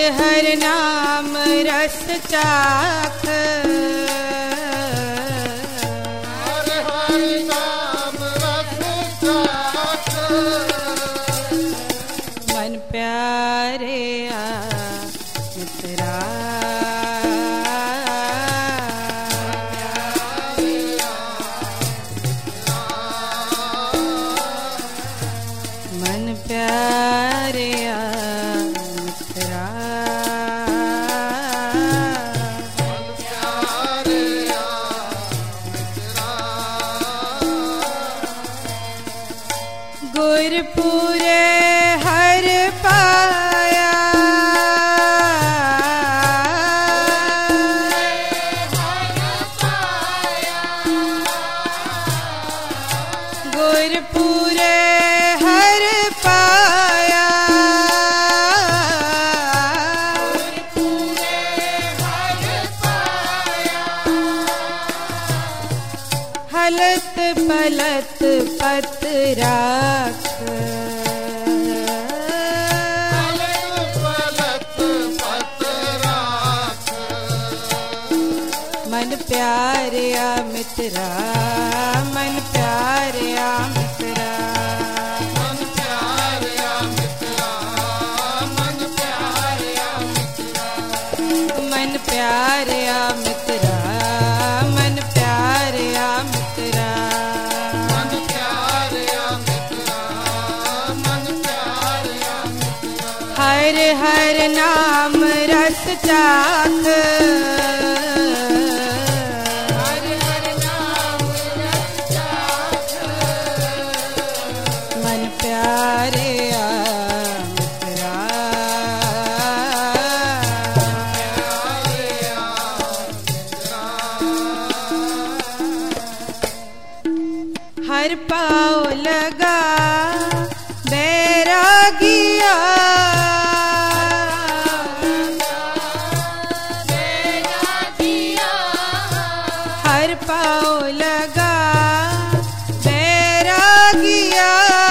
हर नाम रस चाख, हर हर नाम रस चाख, मन प्यारे आ मित्रा। मन प्यारे आ मित्रा, गुरपुरे हर पाया, गुरपुरे हर पाया, हलत पलत पत राख, पलत पत राख, मन प्यारे आ मित्रा, मन प्यारे आ मित्रा, मन प्यारे आ मित्रा, मन प्यारे आ मित्रा, मन प्यारे आ मित्रा, मन प्यारे आ मित्रा, मन प्यारे आ मित्रा, मन प्यारे आ मित्रा, हर हर नाम रस चाख, हर हर नाम रस चाख, मन प्यारे आ मित्रा, हर पाँव लगा बैरागिया, हर पाँव लगा बैरागिया,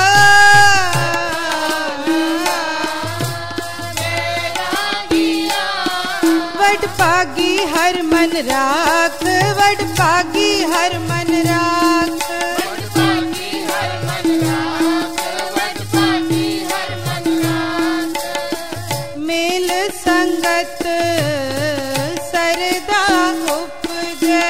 वड पागी हर मन राख, वड पागी हर मन राख, मेल संगत सरदा उपजे,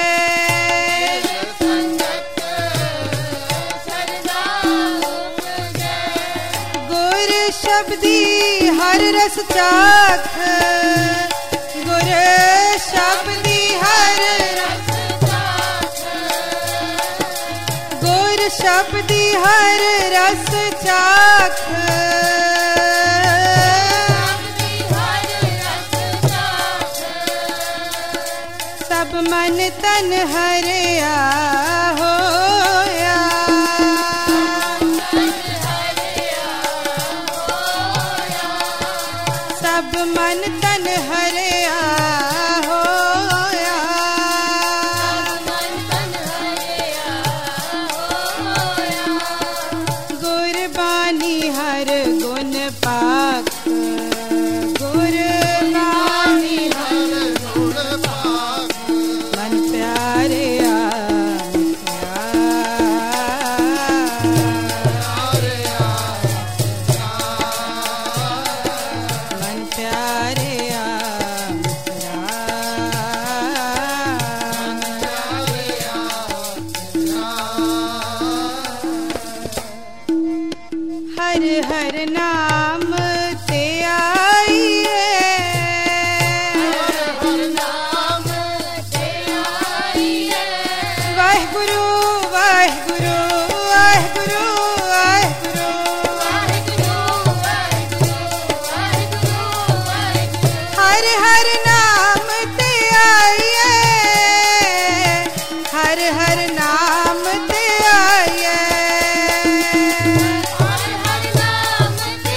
गुर शब्दी हर रस चाख, गुर शब्दी हर रस चाख, गुर शब्दी हर रस चाख, सब मन तन हरिया होया, सब मन तन हरिया होया, गुरबानी हर गुण पाक, गुरबानी हर गुण पाक, मन प्यारे आ मित्रा, प्यारे आ मन प्यारे आ मित्रा, हर हर नाम ते आइए, वाहिगुरु वाहिगुरु वाहिगुरु वाहिगुरु, हर हर नाम ते आइए, हर हर नाम ते आइए,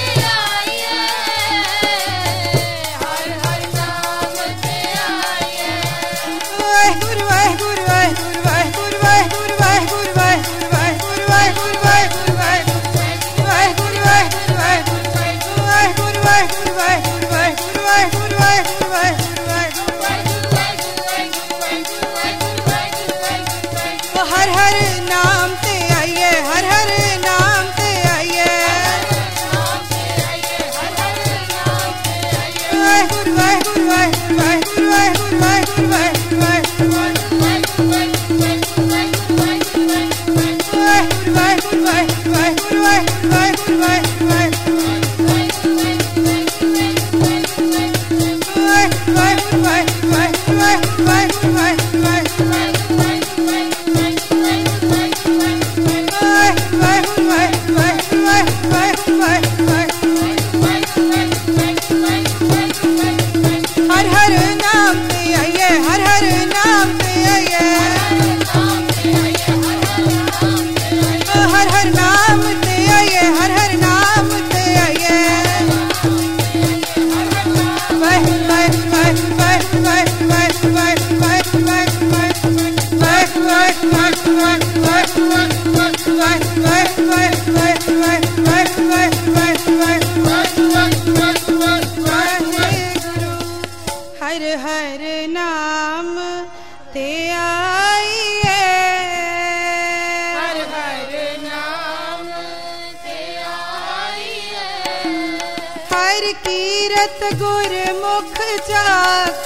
हर कीरत गुरमुख चाख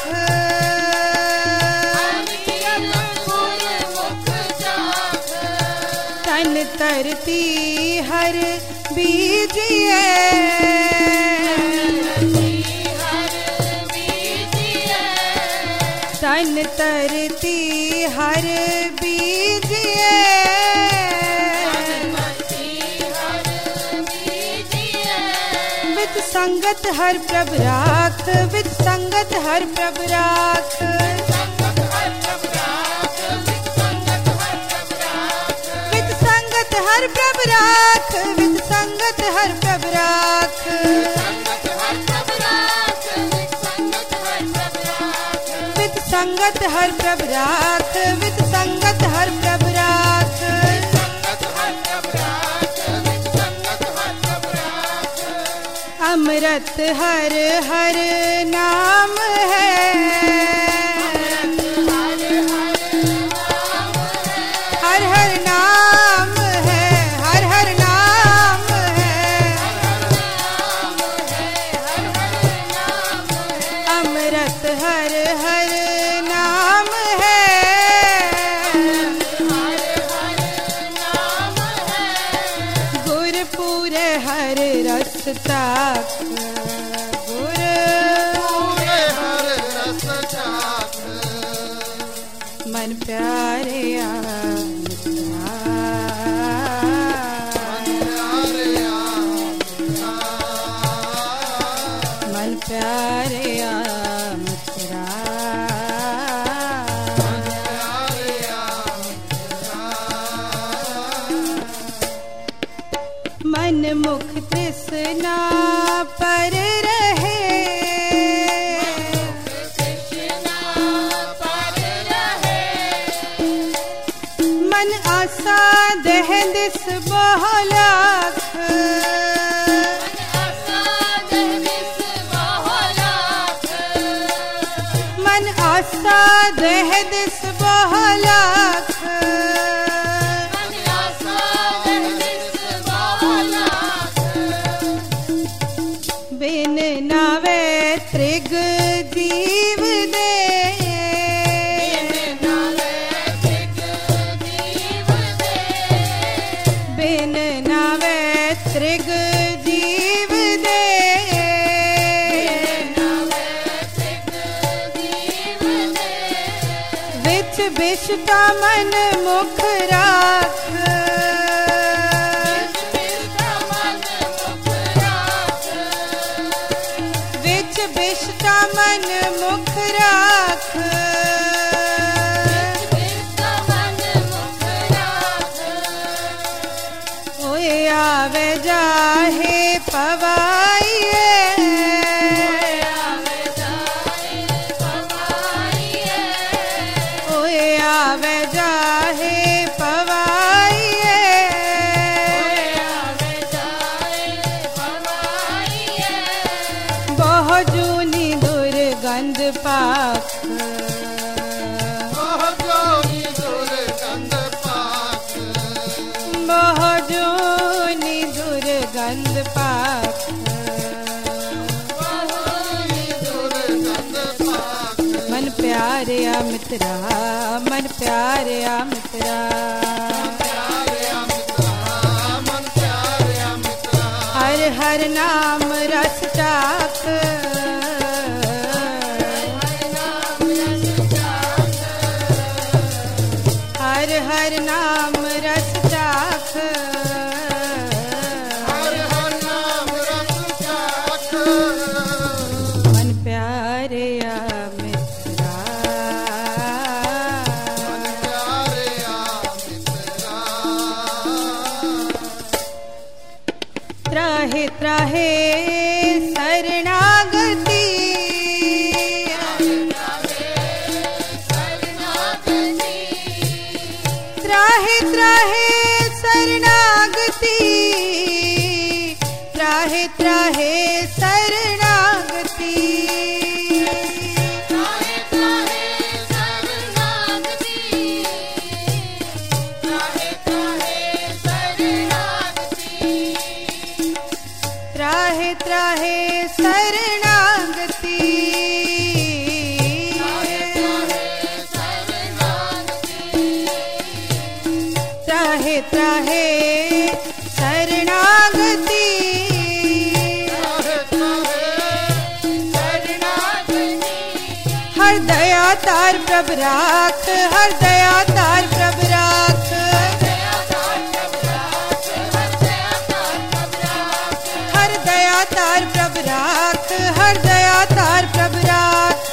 तन तरती हर बीजिए तन तरती हर बीजिए विद संगत हर प्रभ राख विद संगत हर प्रभ राख विद संगत हर प्रभ राख विद संगत हर प्रभ राख विद संगत हर प्रभ राख विद संगत हर प्रभ राख अमृत हर हर नाम है हर हर नाम है हर हर नाम है अमृत हर हर नाम है गुर पूरे हर रस ताक गुर पूरे हर रस चाख मन प्यारे मित्रा मन प्यारे मित्रा मन मुख तृष्णा पर रहे मन आशा दह दिस बहुलाख मन आशा दह दिस बहुलाख बिन नावे त्रिग जीव दे बिन नावे त्रिग जीव दे विच बिष्टा मन मुख राख विच बिष्टा मन मुख राख ओए आवे जाहे पवाइए ओए आवे जाहे पवाइए बहु जूनी दुर्गंध पाख बहु जूनी दुर्गंध पाख मन प्यारे मित्रा मन प्यारे मित्रा हर हर नाम रस चाख हर हर नाम रस चाख मन प्यारे मित्रा त्राहे त्राहे शरणागति त्राहे त्राहे शरणागति त्राहे त्राहे शरणागति त्राहे त्राहे शरणागति त्राहे त्राहे शरणागति हर दया तार प्रभ राख हर दया तार प्रभ राख हर दया तार प्रभ राख हर दया तार प्रभ राख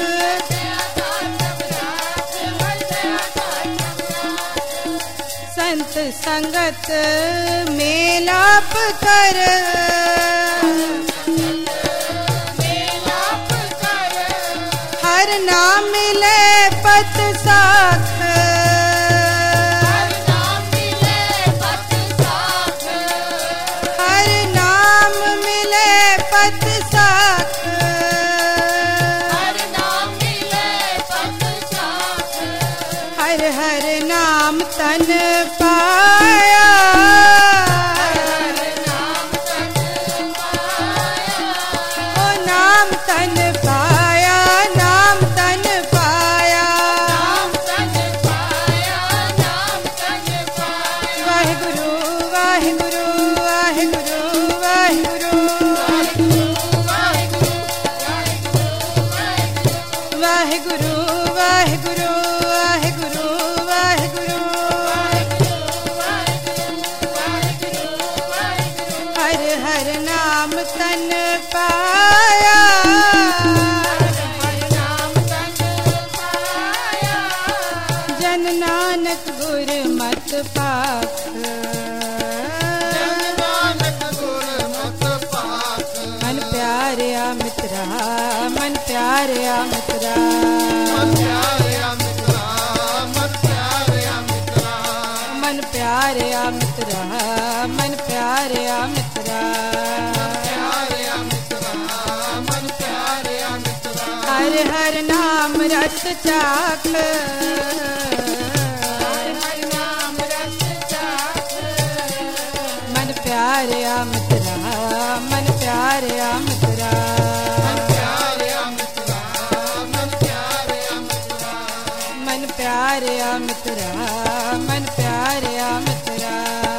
संत संगत मेलाप कर हर नाम मिले पत साख हर नाम मिले पत साख हर हर नाम तन पाया ओ नाम तन पाया नाम तन पाया वाहिगुरु वाहिगुरु वाहिगुरु वाहिगुरु वाहिगुरु वाहिगुरु वाहिगुरु वाहिगुरु हर हर नाम तन पाया जन नानक गुर मत पाख मन प्यारिया मित्रा मन प्यारिया मित्रा मन प्यारिया मित्रा मन प्यारिया मित्रा हर हर नाम रस चाख मन प्यारिया मित्रा मन प्यारिया मित्रा मन प्यारिया मित्रा मन प्यारिया मित्रा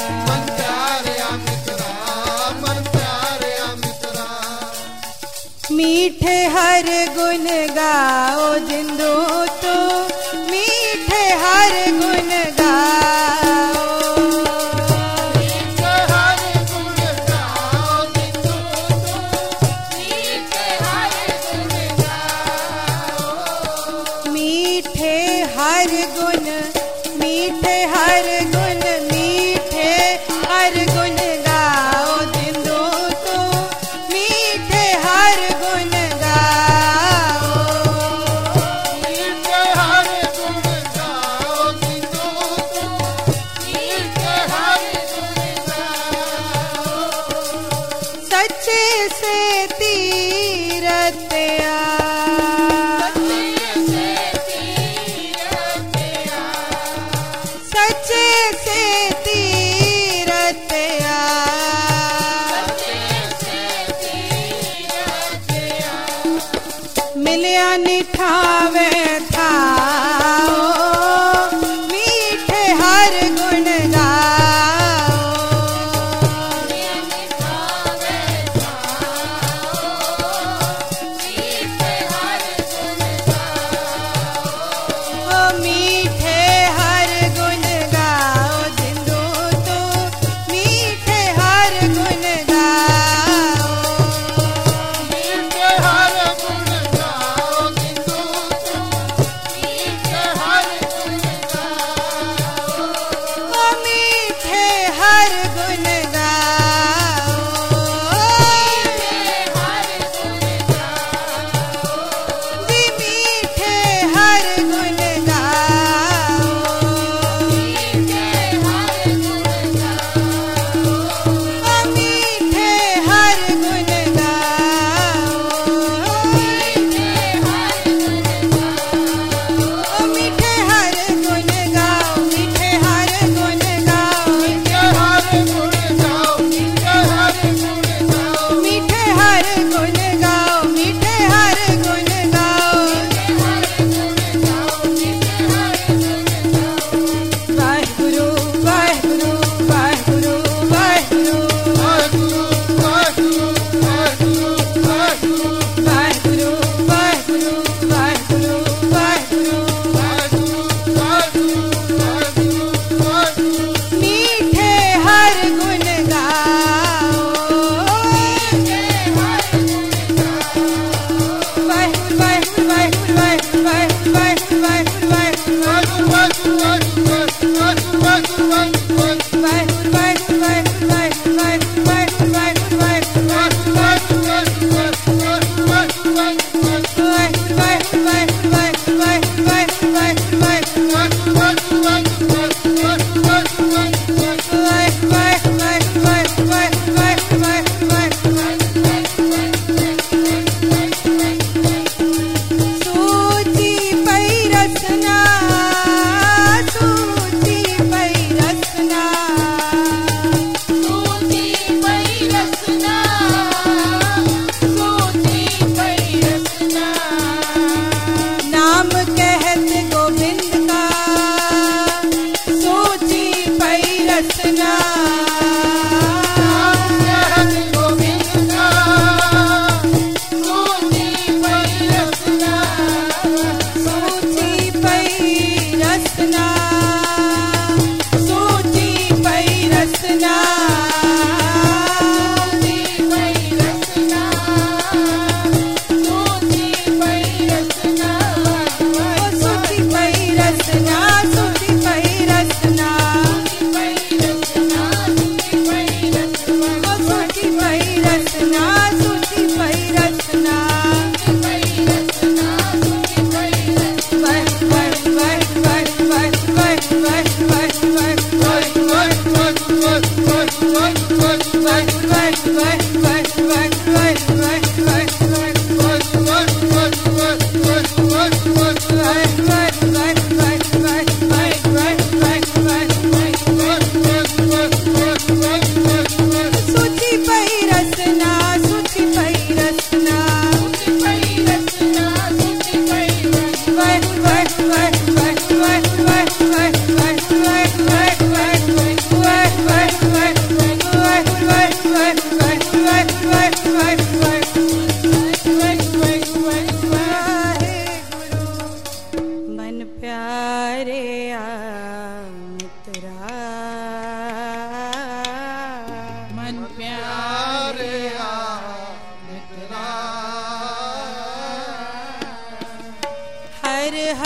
मीठे हर गुण गाओ जिंदो तो मीठे हर गुण गाओ मीठे हर गुण मीठे हर गुण मीठे हर गुण गाओ जिंदो तो मीठे हर गुण गाओ सच्चे से तीरथ सच्चे से तीरथ मिलिया निठावे थाओ मीठे हर गुण गाओ ओ मीठे हर गुण गाओ जिंदो तो मीठे हर गुण गाओ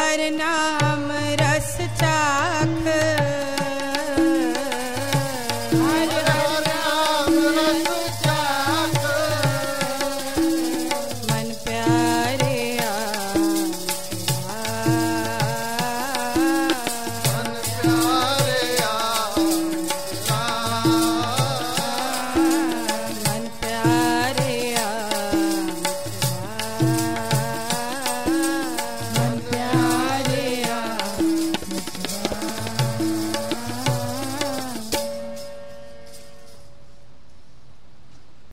हर नाम